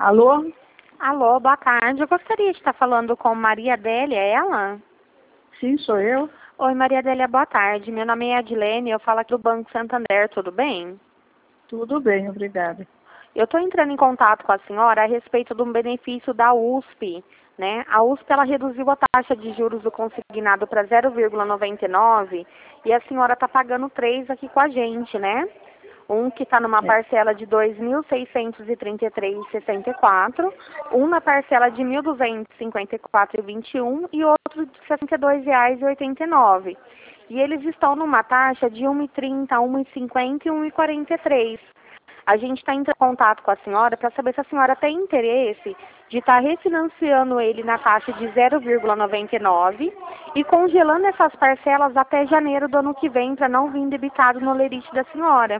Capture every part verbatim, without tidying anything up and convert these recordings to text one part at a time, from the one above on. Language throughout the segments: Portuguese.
Alô? Alô, boa tarde. Eu gostaria de estar falando com Maria Adélia, é ela? Sim, sou eu. Oi, Maria Adélia, boa tarde. Meu nome é Adilene, eu falo aqui do Banco Santander, tudo bem? Tudo bem, obrigada. Eu estou entrando em contato com a senhora a respeito de um benefício da U S P, né? A U S P, ela reduziu a taxa de juros do consignado para zero vírgula noventa e nove e a senhora está pagando três aqui com a gente, né? Um que está numa É. parcela de dois mil seiscentos e trinta e três reais e sessenta e quatro centavos, um na parcela de mil duzentos e cinquenta e quatro reais e vinte e um centavos e outro de sessenta e dois reais e oitenta e nove centavos. E eles estão numa taxa de um real e trinta centavos, um real e cinquenta centavos e um real e quarenta e três centavos. A gente está entrando em contato com a senhora para saber se a senhora tem interesse de estar refinanciando ele na taxa de zero vírgula noventa e nove e congelando essas parcelas até janeiro do ano que vem para não vir debitado no lerite da senhora.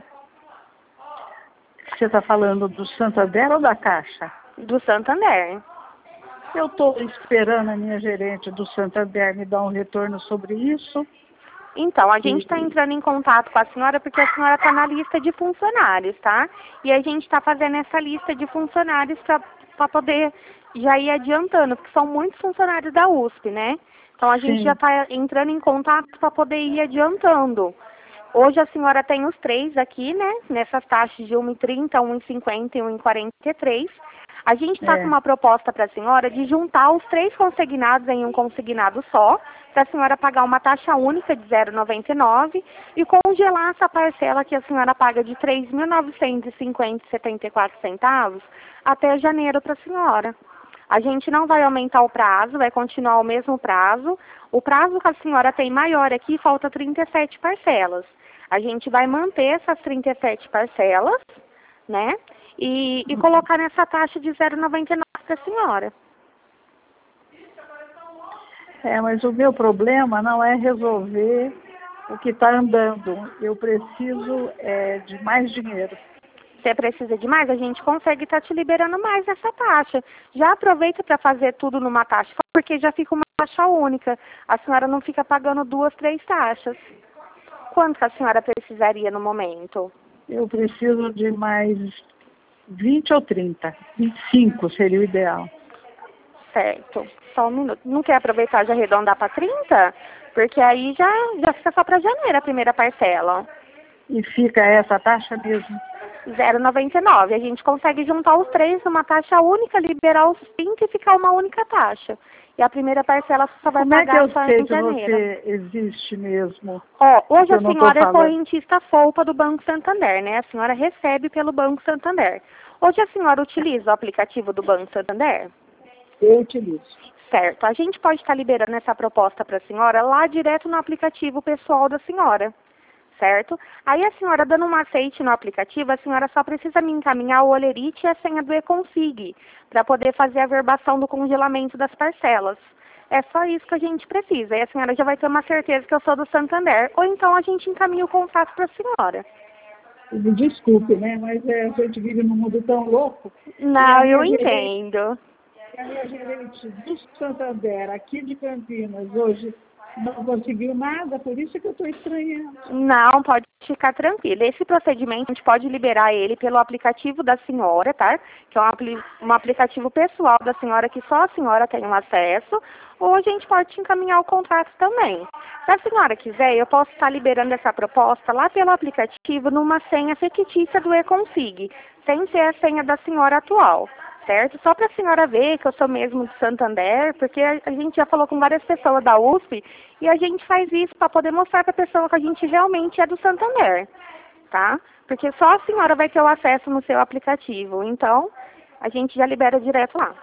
Você está falando do Santander ou da Caixa? Do Santander. Eu estou esperando a minha gerente do Santander me dar um retorno sobre isso. Então, a gente está entrando em contato com a senhora porque a senhora está na lista de funcionários, tá? E a gente está fazendo essa lista de funcionários para poder já ir adiantando, porque são muitos funcionários da U S P, né? Então, a gente Sim. já está entrando em contato para poder ir adiantando. Hoje a senhora tem os três aqui, né? Nessas taxas de um real e trinta centavos, um real e cinquenta centavos e um real e quarenta e três centavos. A gente está É. com uma proposta para a senhora de juntar os três consignados em um consignado só, para a senhora pagar uma taxa única de zero vírgula noventa e nove e congelar essa parcela que a senhora paga de três mil novecentos e cinquenta reais e setenta e quatro centavos até janeiro para a senhora. A gente não vai aumentar o prazo, vai continuar o mesmo prazo. O prazo que a senhora tem maior aqui, falta trinta e sete parcelas. A gente vai manter essas trinta e sete parcelas, né? E, e colocar nessa taxa de zero vírgula noventa e nove para a senhora. É, mas o meu problema não é resolver o que está andando. Eu preciso é, de mais dinheiro. Você precisa de mais? A gente consegue estar te liberando mais essa taxa. Já aproveita para fazer tudo numa taxa, porque já fica uma taxa única. A senhora não fica pagando duas, três taxas. Quanto que a senhora precisaria no momento? Eu preciso de mais vinte ou trinta. vinte e cinco seria o ideal. Certo. Só um minuto. Não quer aproveitar de arredondar para trinta? Porque aí já, já fica só para janeiro a primeira parcela. E fica essa taxa mesmo. zero vírgula noventa e nove. A gente consegue juntar os três numa taxa única, liberar os trinta e ficar uma única taxa. E a primeira parcela só vai Como é que pagar eu só sei em que janeiro. você existe mesmo? Ó, hoje Que a eu não estou senhora é falando. correntista FOLPA do Banco Santander, né? A senhora recebe pelo Banco Santander. Hoje a senhora utiliza o aplicativo do Banco Santander? Eu utilizo. Certo. A gente pode estar liberando essa proposta para a senhora lá direto no aplicativo pessoal da senhora. Certo? Aí a senhora dando um aceite no aplicativo, a senhora só precisa me encaminhar o olerite e a senha do e-config para poder fazer a verbação do congelamento das parcelas. É só isso que a gente precisa. E a senhora já vai ter uma certeza que eu sou do Santander. Ou então a gente encaminha o contato para a senhora. Me desculpe, né? Mas é, a gente vive num mundo tão louco. Não, eu Gerente, entendo. a minha gerente do Santander, aqui de Campinas, hoje não conseguiu nada, por isso que eu estou estranhando. Não, pode ficar tranquilo. Esse procedimento a gente pode liberar ele pelo aplicativo da senhora, tá? Que é um, apli um aplicativo pessoal da senhora que só a senhora tem um acesso. Ou a gente pode te encaminhar o contrato também. Se a senhora quiser, eu posso estar liberando essa proposta lá pelo aplicativo numa senha fictícia do e-config, sem ser a senha da senhora atual. Certo? Só para a senhora ver que eu sou mesmo de Santander, porque a, a gente já falou com várias pessoas da U S P e a gente faz isso para poder mostrar para a pessoa que a gente realmente é do Santander, tá? Porque só a senhora vai ter o acesso no seu aplicativo, então a gente já libera direto lá.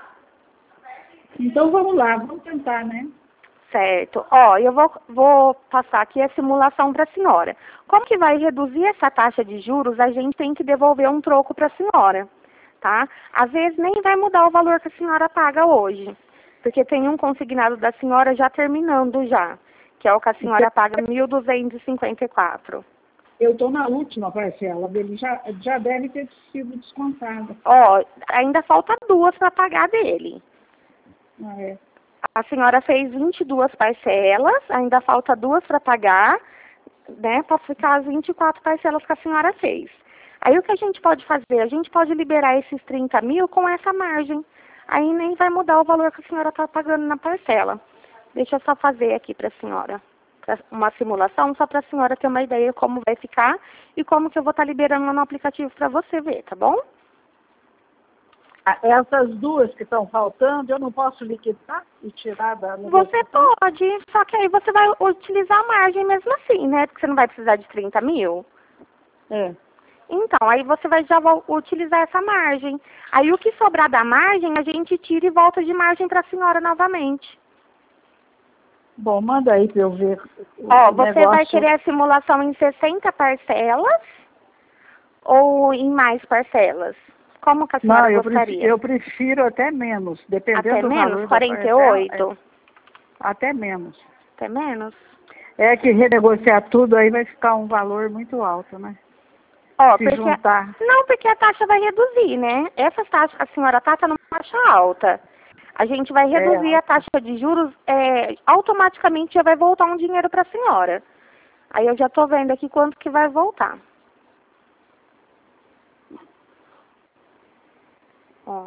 Então vamos lá, vamos tentar, né? Certo. Ó, eu vou, vou passar aqui a simulação para a senhora. Como que vai reduzir essa taxa de juros, a gente tem que devolver um troco para a senhora. Tá? Às vezes nem vai mudar o valor que a senhora paga hoje, porque tem um consignado da senhora já terminando já, que é o que a senhora paga mil duzentos e cinquenta e quatro. Eu estou na última parcela dele, já, já deve ter sido descontada. Ó, ainda falta duas para pagar dele. Ah, é. A senhora fez vinte e duas parcelas, ainda falta duas para pagar, né, para ficar as vinte e quatro parcelas que a senhora fez. Aí o que a gente pode fazer? A gente pode liberar esses trinta mil com essa margem. Aí nem vai mudar o valor que a senhora está pagando na parcela. Deixa eu só fazer aqui para a senhora uma simulação, só para a senhora ter uma ideia de como vai ficar e como que eu vou estar liberando lá no aplicativo para você ver, tá bom? Essas duas que estão faltando, eu não posso liquidar e tirar da... Você pode, só que aí você vai utilizar a margem mesmo assim, né? Porque você não vai precisar de trinta mil. É. Então, aí você vai já vai utilizar essa margem. Aí o que sobrar da margem, a gente tira e volta de margem para a senhora novamente. Bom, manda aí para eu ver o Ó, você negócio. vai querer a simulação em sessenta parcelas ou em mais parcelas? Como que a senhora Não, eu gostaria? prefiro, eu prefiro até menos, dependendo Até do menos? valor quarenta e da oito? parcela. É, até menos. Até menos? É que renegociar tudo aí vai ficar um valor muito alto, né? Ó, Se porque... juntar. Não, porque a taxa vai reduzir, né? Essas taxas que a senhora está, está numa taxa alta. A gente vai reduzir É. a taxa de juros, é, automaticamente já vai voltar um dinheiro para a senhora. Aí eu já estou vendo aqui quanto que vai voltar. Ó.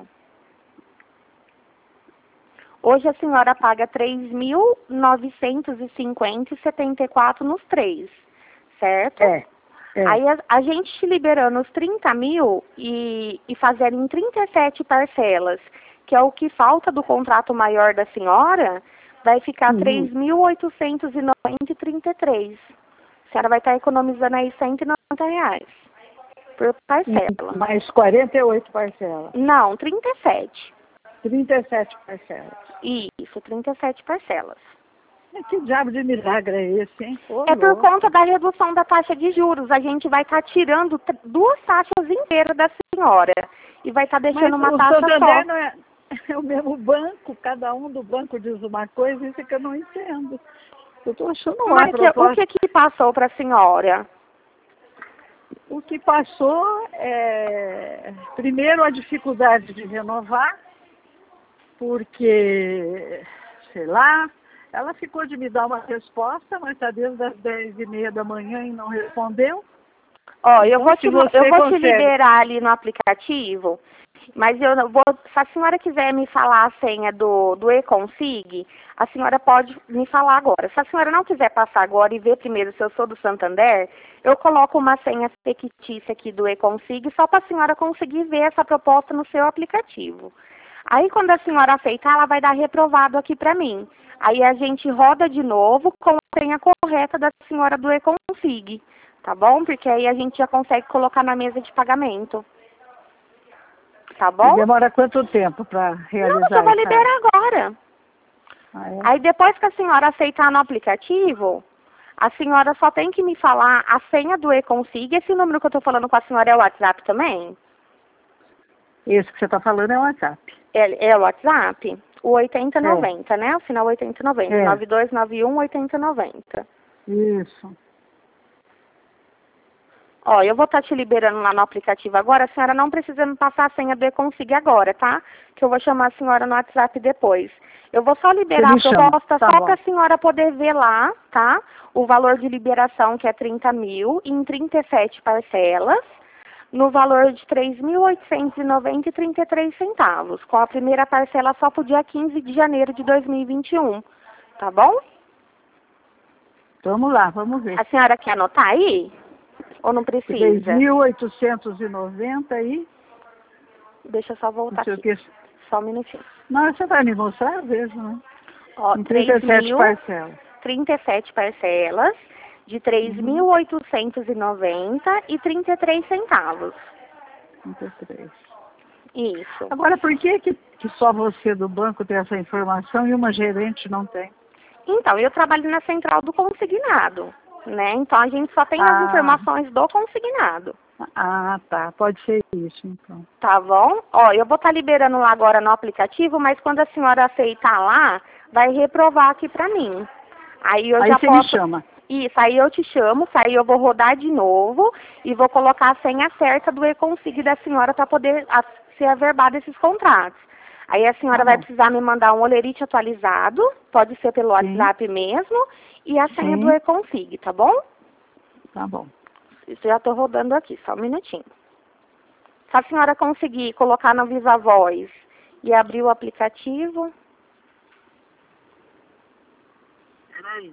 Hoje a senhora paga três mil novecentos e cinquenta e setenta e quatro nos três, certo? É. É. Aí a, a gente te liberando os trinta mil e, e fazendo em trinta e sete parcelas, que é o que falta do contrato maior da senhora, vai ficar Uhum. três mil oitocentos e noventa e trinta e três. A senhora vai estar economizando aí cento e noventa reais por parcela. Mais quarenta e oito parcelas. Não, trinta e sete. trinta e sete parcelas. Isso, trinta e sete parcelas. Que diabo de milagre é esse, hein? Ô, É por louco. conta da redução da taxa de juros. A gente vai estar tirando duas taxas inteiras da senhora. E vai estar deixando Mas uma o taxa Santander só. não é, é o mesmo banco, cada um do banco diz uma coisa, isso é que eu não entendo. Eu estou achando uma Mas que- o proposta. que que passou para a senhora? O que passou é, primeiro, a dificuldade de renovar, porque, sei lá, ela ficou de me dar uma resposta, mas está desde as dez e meia da manhã e não respondeu. Ó, eu Então, vou, se te, você eu vou te consegue- liberar ali no aplicativo, mas eu não vou, se a senhora quiser me falar a senha do, do eConsig, a senhora pode me falar agora. Se a senhora não quiser passar agora e ver primeiro se eu sou do Santander, eu coloco uma senha fictícia aqui do eConsig só para a senhora conseguir ver essa proposta no seu aplicativo. Aí quando a senhora aceitar, ela vai dar reprovado aqui para mim. Aí a gente roda de novo com a senha correta da senhora do eConsig. Tá bom? Porque aí a gente já consegue colocar na mesa de pagamento. Tá bom? E demora quanto tempo para realizar Não, eu vou essa- liberar agora. Ah, é? Aí depois que a senhora aceitar no aplicativo, a senhora só tem que me falar a senha do eConsig. Esse número que eu tô falando com a senhora é o WhatsApp também? Esse que você está falando é o WhatsApp. É, é o WhatsApp? O oitenta noventa, né? O final oitenta noventa. É. nove dois nove um oitenta noventa. Isso. Ó, eu vou estar te liberando lá no aplicativo agora. A senhora não precisa me passar a senha do eConsig agora, tá? Que eu vou chamar a senhora no WhatsApp depois. Eu vou só liberar Você a me chama. proposta Tá só bom. para a senhora poder ver lá, tá? O valor de liberação, que é trinta mil, em trinta e sete parcelas, no valor de três mil oitocentos e noventa reais e trinta e três centavos, com a primeira parcela só para o dia quinze de janeiro de dois mil e vinte e um. Tá bom? Vamos lá, vamos ver. A senhora quer anotar aí? Ou não três precisa? mil oitocentos e noventa e Deixa eu só voltar não sei o aqui. que. Só um minutinho. Não, você vai me mostrar, eu vejo, né? Ó, Em trinta e sete três mil, parcelas. trinta e sete parcelas de três mil oitocentos e noventa e trinta e três centavos. trinta e três. Isso. Agora, por que, que que só você do banco tem essa informação e uma gerente não tem? Então, eu trabalho na central do consignado, né? Então, a gente só tem Ah. as informações do consignado. Ah, tá. Pode ser isso, então. Tá bom? Ó, eu vou estar liberando lá agora no aplicativo, mas quando a senhora aceitar lá, vai reprovar aqui pra mim. Aí eu Aí já você posso... me chama. Isso, aí eu te chamo, aí eu vou rodar de novo e vou colocar a senha certa do eConsig da senhora para poder a, ser averbado esses contratos. Aí a senhora Tá vai bom. precisar me mandar um olerite atualizado, pode ser pelo Sim. WhatsApp mesmo, e a senha Sim. do eConsig, tá bom? Tá bom. Isso já estou rodando aqui, só um minutinho. Se a senhora conseguir colocar na Viva Voz e abrir o aplicativo... Peraí.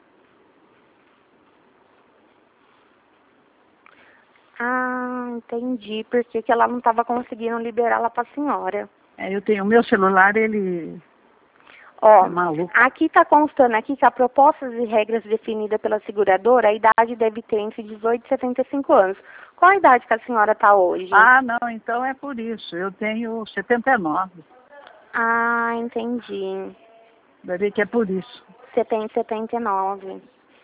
Ah, entendi. Por que que ela não estava conseguindo liberá-la para a senhora? É, eu tenho o meu celular, ele Ó, é maluco. aqui está constando aqui que a proposta e regras definida pela seguradora, a idade deve ter entre dezoito e setenta e cinco anos. Qual a idade que a senhora está hoje? Ah, não, então é por isso. Eu tenho setenta e nove. Ah, entendi. Vai ver que é por isso. Você tem setenta e nove.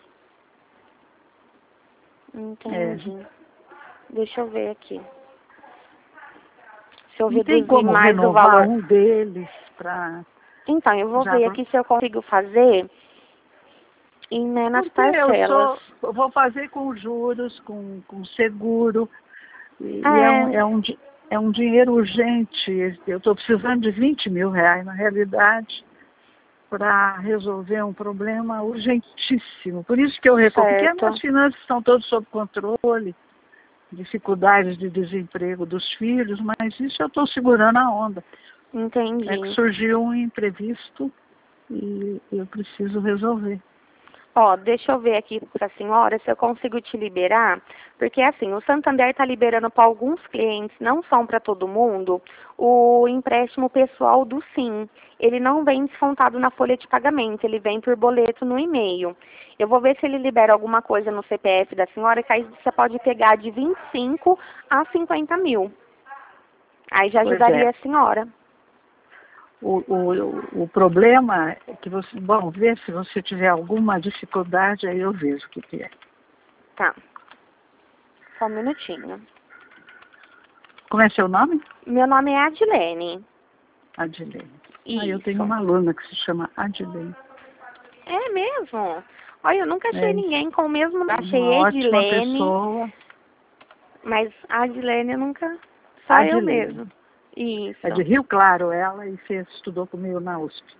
É. Entendi. Deixa eu ver aqui. Se eu Não tem reduzir como mais o renovar valor. um deles para... Então, eu vou Já ver vou- aqui se eu consigo fazer em menos Porque eu parcelas. sou, eu vou fazer com juros, com, com seguro, e, e é, um, É, é, um, di- é um dinheiro urgente. Eu estou precisando de vinte mil reais, na realidade, para resolver um problema urgentíssimo. Por isso que eu recorro, porque as certo. minhas finanças estão todas sob controle, dificuldades de desemprego dos filhos, mas isso eu estou segurando a onda. É que Entendi. surgiu um imprevisto e eu preciso resolver. Ó, deixa eu ver aqui para a senhora se eu consigo te liberar, porque assim, o Santander está liberando para alguns clientes, não são para todo mundo, o empréstimo pessoal do Sim. Ele não vem descontado na folha de pagamento, ele vem por boleto no e-mail. Eu vou ver se ele libera alguma coisa no C P F da senhora, que aí você pode pegar de vinte e cinco a cinquenta mil. Aí já Pois ajudaria é. a senhora. O, o, o problema é que você, bom, ver se você tiver alguma dificuldade, aí eu vejo o que, que é. Tá. Só um minutinho. Como é seu nome? Meu nome é Adilene. Adilene. Ah, eu Isso. tenho uma aluna que se chama Adilene. É mesmo? Olha, eu nunca achei É ninguém com o mesmo nome. uma Achei ótima Edilene, pessoa. mas a Adilene eu nunca... Só eu Adilene. mesmo. Isso. É de Rio Claro ela e fez, estudou comigo na U S P.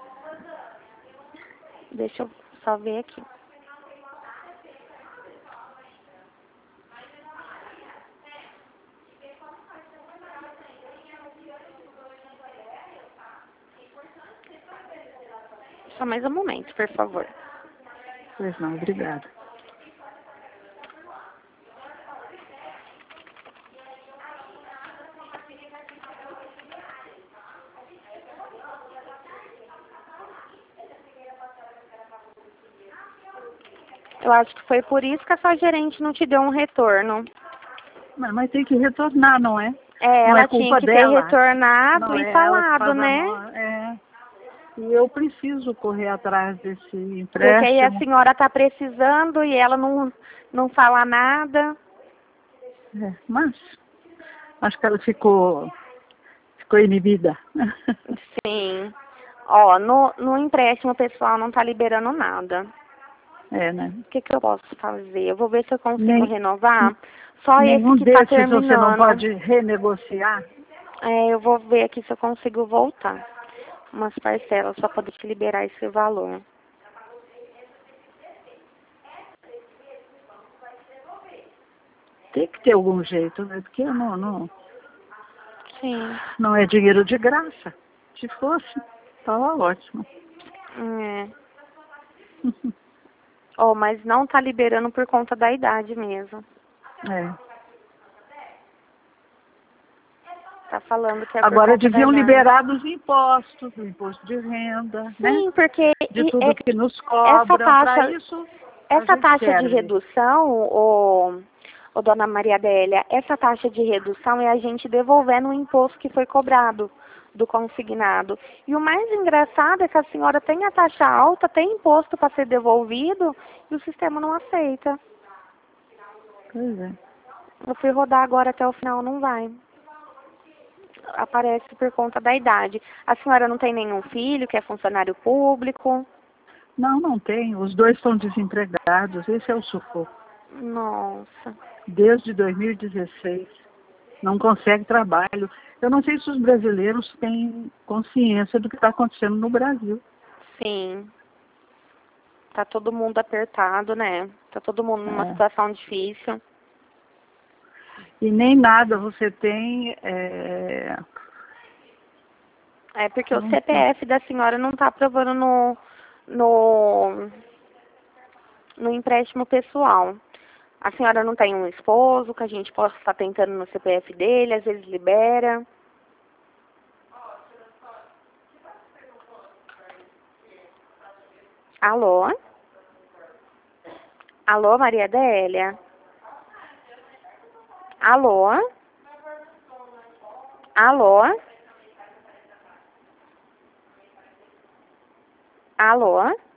Deixa eu só ver aqui. Só mais um momento, por favor. Pois não, obrigada. Eu acho que foi por isso que a sua gerente não te deu um retorno. Mas, mas tem que retornar, não é? É, Não ela é tinha culpa que ter dela. retornado Não e é ela que falado, faz a né? mão. É. E eu preciso correr atrás desse Porque aí a empréstimo. senhora tá precisando e ela não, não fala nada. É, mas acho que ela ficou, ficou inibida. Sim. Ó, no, no empréstimo pessoal não tá liberando nada. É, né? O que que eu posso fazer? Eu vou ver se eu consigo Nem, renovar. Só esse nenhum que tá desses você não terminando. pode renegociar? É, eu vou ver aqui se eu consigo voltar. Umas parcelas só poder te liberar esse valor. Tem que ter algum jeito, né? Porque não, não, Sim. não é dinheiro de graça. Se fosse, estava ótimo. É. Oh, mas não tá liberando por conta da idade mesmo. É. Tá falando que é por Agora conta da deviam idade. liberar dos impostos, do imposto de renda, né? Sim, porque De e- tudo é- que nos essa cobram. Para taxa, isso, a essa gente taxa de serve. redução, o, o dona Maria Adélia, essa taxa de redução é a gente devolvendo o imposto que foi cobrado do consignado. E o mais engraçado é que a senhora tem a taxa alta, tem imposto para ser devolvido e o sistema não aceita. Pois é. Eu fui rodar agora até o final, não vai. Aparece por conta da idade. A senhora não tem nenhum filho que é funcionário público? Não, não tem. Os dois estão desempregados. Esse é o sufoco. Nossa. Desde dois mil e dezesseis. Não consegue trabalho. Eu não sei se os brasileiros têm consciência do que está acontecendo no Brasil. Sim. Tá todo mundo apertado, né? Tá todo mundo numa É. situação difícil. E nem nada você tem... É, é porque não o C P F da senhora não está aprovando no, no, no empréstimo pessoal. A senhora não tem um esposo que a gente possa estar tentando no C P F dele, às vezes libera. Alô? Alô, Maria Adélia? Alô? Alô? Alô?